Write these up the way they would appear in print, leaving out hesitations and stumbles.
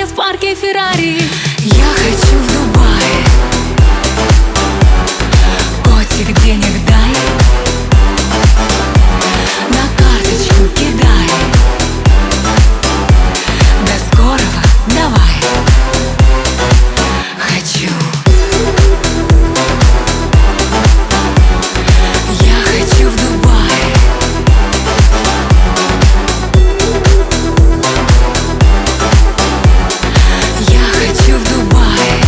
в парке Феррари. Я хочу в Дубай. Котик, денег дай, на карточку кидай. До скорого, давай. Хочу. Я хочу в Дубай. Я хочу в Дубай.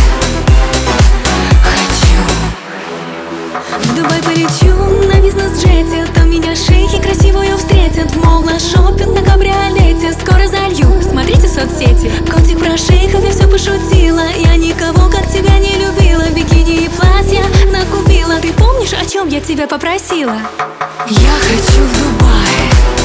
Хочу. В Дубай полечу на бизнес-джете, там меня шейхи красивую встретят. В мол на шопинг на кабриолете, скоро залью, смотрите соцсети. Котик, про шейхов я все пошутила, я никого как тебя не любила. Бикини и платья накупила, ты помнишь, о чем я тебя попросила? Я хочу в Дубай.